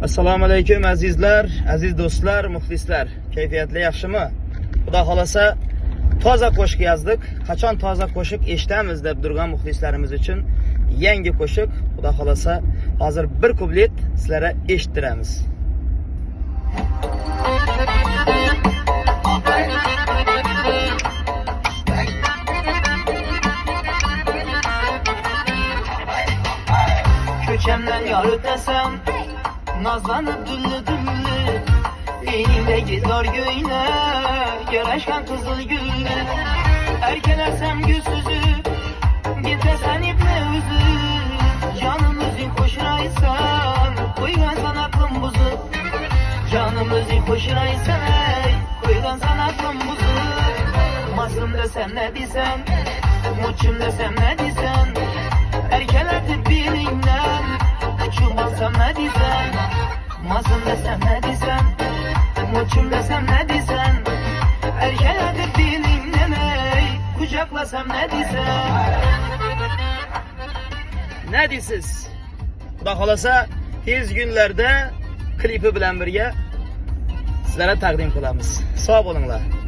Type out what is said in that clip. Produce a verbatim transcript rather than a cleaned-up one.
Assalomu alaykum azizlar, aziz do'stlar, muxlislar. Kayfiyatli yaxshimi? Xudo xolasa toza qo'shiq yozdik. Qachon toza qo'shiq eshitamiz deb turgan muxlislarimiz uchun yangi qo'shiq, xudo xolasa hozir bir kublet sizlarga eshittiramiz. Köçemden yar ötesem, nazlanıp düllü düllü, elimde gitar göğüne, geraşkan kızıl güllü. Erkelersem gülsüzü, gitesen iple üzü, canımızın koşuraysan, koygansan aklım buzu. Canımızın koşuraysan, koygansan aklım buzu. Mazlum desem ne desem, muçum desem ne desem, erkelerdi birinden, uçurmasam ne desem, mazlum desem ne desem, muçum desem ne desem, erkelerdi birinden, kucaklasam ne desem. Ne deysiz? Xudo xolasa tez günlerde klipi bilan birga sizlarga taqdim qilamiz. Sog' bo'linglar.